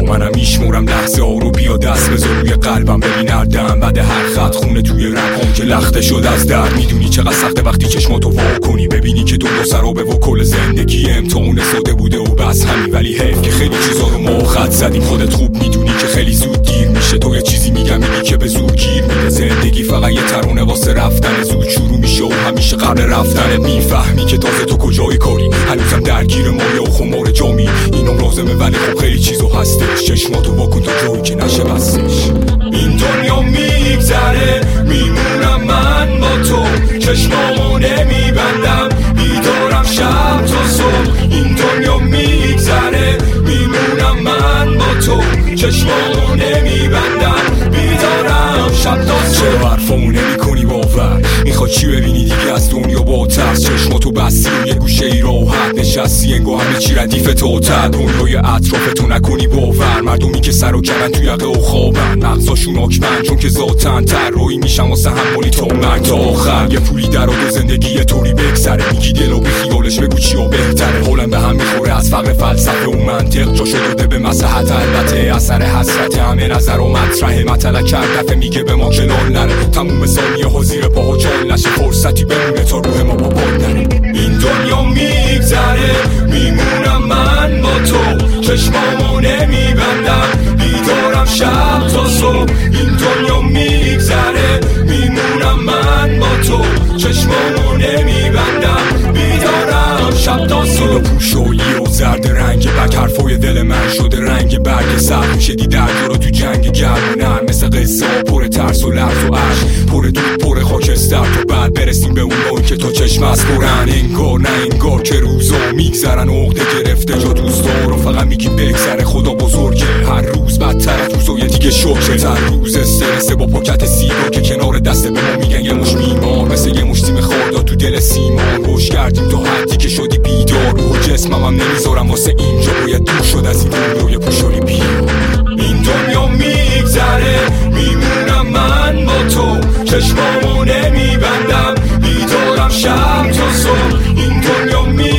منم میشمرم لحظه ها رو، بیا دست بذار روی قلبم ببین اردم بعد هر خط خونه توی رگام که لخته شد از درد. میدونی چقدر سخته وقتی چشماتو وا کنی ببینی که دنیا سرابه و کل زندگی امتحان ساده بوده و بس همین، ولی حیف که خیلی چیزا رو ما خط زدیم. خودت خوب میدونی که خیلی زود دیر میشه، تو یه چیزی میگم میگی که به زور گیر میده. زندگی فقط یه ترانه واسه رفتن، زود شروع میشه و همیشه قبل رفتنت میفهمی که تازه تو کجای کاری. هنوزم درگیر مایه و خمار جامی، اینم لازمه ولی خب خیلی چیزا هستش. چشماتو واکن تا جایی که نشه بسش. این دنیا میگذره میمونم من با تو، چشمامو نمیبندم بیدارم شب تا صبح. این دنیا میگذره میمونم من با تو، چشمامو نمیبندم بیدارم شب تا صبح. چرا حرفامو نمیکنی باور؟ میخوای چی ببینی دیگه از دنیا با ترس؟ چشماتو بستی و یه گوشه ای راحت نشستی انگار همه چی ردیف توتر. دنیای اطرافتو نکنی باور، مردمی که سر و کلن تو یقه و خوابن، مغزاشون آکمن چون که ذاتن طراحی میشن واسه حمالی تا مرگ تا آخر. یه پولی در و زندگی طوری بگذره، میگی دلو بی خیالش بگو چیا بهتره. حالم به هم میخوره از فرق فلسفه و منطق، جاشو داده به مصلحت البته اثر حسرت همه نظر و مطرح. مطلع کرد دفعه میگه به ما کلال نره، تموم ثانیه ها زیر پاها جال نشه، فرصتی بمونه تا روح ما با باد نره. این دنیا میگذره میمونم من با تو، چشمامو نمیبندم بیدارم شب تا صبح. این دنیا میگذره میمونم من با تو، چشمامو نمیبندم بیدارم شب تا صبح. پوشویی و زرد رنگ بک حرفای دل من شده رنگ برگ سر، شدی درد رو تو جنگ گرمونن مثل قصه ها پر ترس و لرز و عشق، پر دود پر خاکستر تا بعد برسیم به اون نوعی که تا چشم از برن. انگار نه انگار که روزا میگذرن و عقده گرفته جا دوستا رو فقط میگیم بگذره. خدا بزرگه هر روز بدتر از روزای دیگه شکره. هر روز استرس با پاکت سیگار که کنار دست به ما میگن یه مش میمار، مثل یه مش تیم خاردا تو دل سیمان. روش کردیم تا حدی که شدی بیدار و جسمم نمیذارم واسه اینجا باید دور شد از این دنیای پوشالی بیا. این دنیا میگذره میمونم من با تو، چشمامو نمیبندم بیدارم شب تا صبح. این دنیا